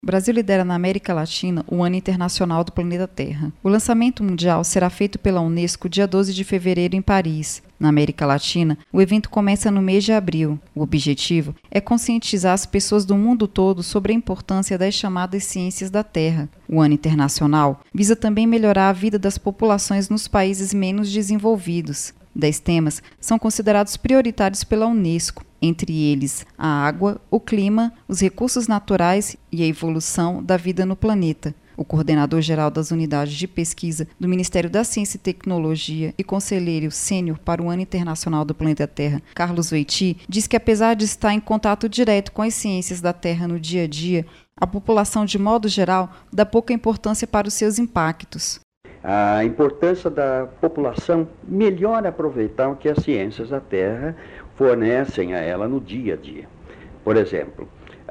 O Brasil lidera na América Latina o Ano Internacional do Planeta Terra. O lançamento mundial será feito pela Unesco dia 12 de fevereiro em Paris. Na América Latina, o evento começa no mês de abril. O objetivo é conscientizar as pessoas do mundo todo sobre a importância das chamadas ciências da Terra. O Ano Internacional visa também melhorar a vida das populações nos países menos desenvolvidos. 10 temas são considerados prioritários pela Unesco, entre eles a água, o clima, os recursos naturais e a evolução da vida no planeta. O coordenador-geral das unidades de pesquisa do Ministério da Ciência e Tecnologia e conselheiro sênior para o Ano Internacional do Planeta Terra, Carlos Oiti, diz que apesar de estar em contato direto com as ciências da Terra no dia a dia, a população, de modo geral, dá pouca importância para os seus impactos. A importância da população melhor aproveitar o que as ciências da Terra fornecem a ela no dia a dia. Por exemplo,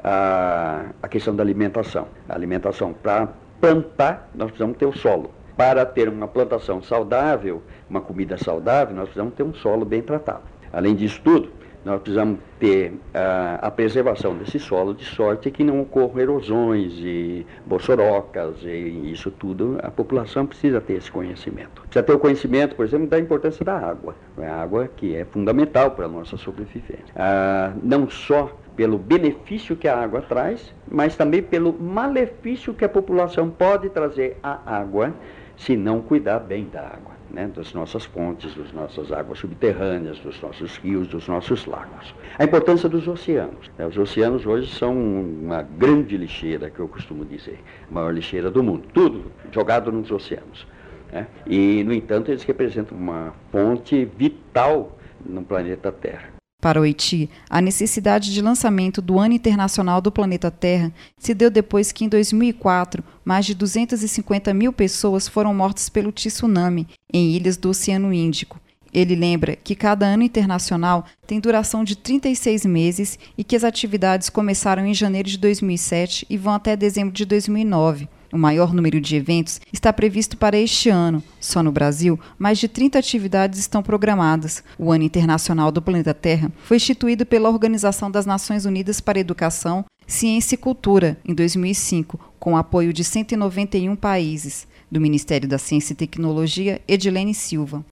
a questão da alimentação. A alimentação, para plantar, nós precisamos ter o solo. Para ter uma plantação saudável, uma comida saudável, nós precisamos ter um solo bem tratado. Além disso tudo, nós precisamos ter a preservação desse solo de sorte que não ocorram erosões e bossorocas e isso tudo. A população precisa ter esse conhecimento. Precisa ter o conhecimento, por exemplo, da importância da água. A água que é fundamental para a nossa sobrevivência. Não só pelo benefício que a água traz, mas também pelo malefício que a população pode trazer à água se não cuidar bem da água, né? Das nossas fontes, das nossas águas subterrâneas, dos nossos rios, dos nossos lagos. A importância dos oceanos. Os oceanos hoje são uma grande lixeira, que eu costumo dizer, a maior lixeira do mundo, tudo jogado nos oceanos, né? E, no entanto, eles representam uma fonte vital no planeta Terra. Para Oiti, a necessidade de lançamento do Ano Internacional do Planeta Terra se deu depois que, em 2004, mais de 250 mil pessoas foram mortas pelo tsunami em ilhas do Oceano Índico. Ele lembra que cada ano internacional tem duração de 36 meses e que as atividades começaram em janeiro de 2007 e vão até dezembro de 2009. O maior número de eventos está previsto para este ano. Só no Brasil, mais de 30 atividades estão programadas. O Ano Internacional do Planeta Terra foi instituído pela Organização das Nações Unidas para a Educação, Ciência e Cultura, em 2005, com o apoio de 191 países. Do Ministério da Ciência e Tecnologia, Edilene Silva.